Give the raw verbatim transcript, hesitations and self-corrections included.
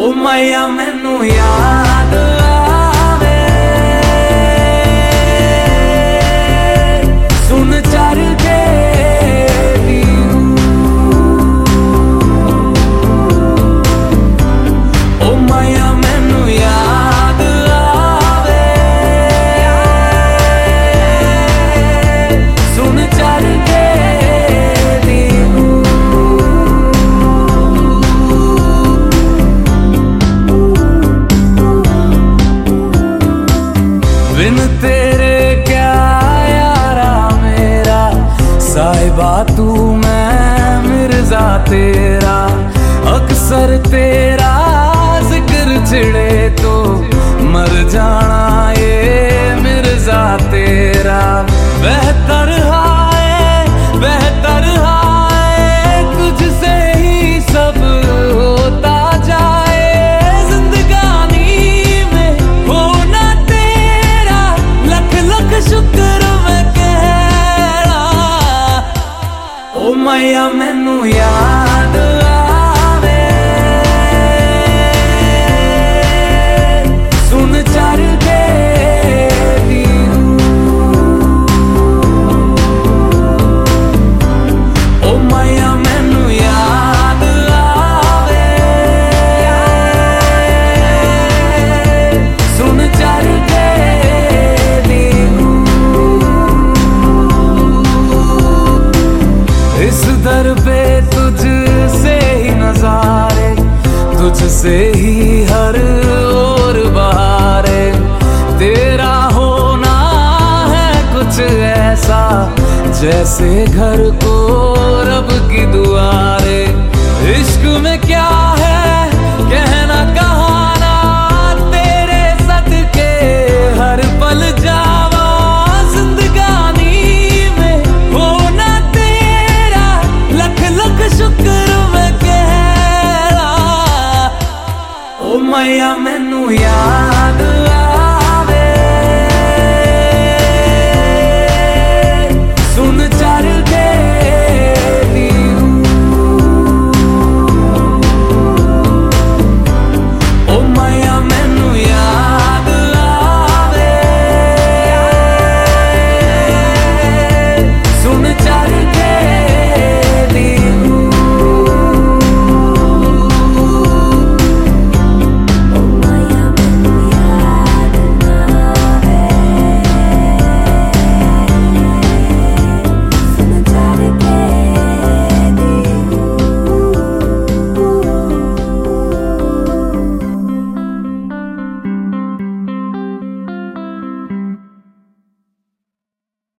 ओ मैया मैनू याद आवे सुन चर के ओ मैया मैनू याद आवे सुन चर के बिन तेरे क्या यारा मेरा साहिबा तू मैं मिर्जा तेरा अक्सर तेरा जिक्र छिड़े तो मर जाना ये मिर्जा तेरा बेहतर हाय बेहतर हाय तुझसे ही सब होता जाए जिंदगानी में होना तेरा लख लख शुक्र मैं कह रहा ओ मैया मैनू याद आवे सुन चर के ओ मैया मैनू याद आवे सुन चर के इस दर पे तुझसे ही नजारे तुझसे ही हर ओर बहारे तेरा होना है कुछ ऐसा जैसे घर को रब की दुआरे इश्क में क्या है कहना कहाना तेरे सदके हर पल जावा जिंदगानी में होना तेरा लख लख शुक्र मैं कह रहा ओ मैया मैनू याद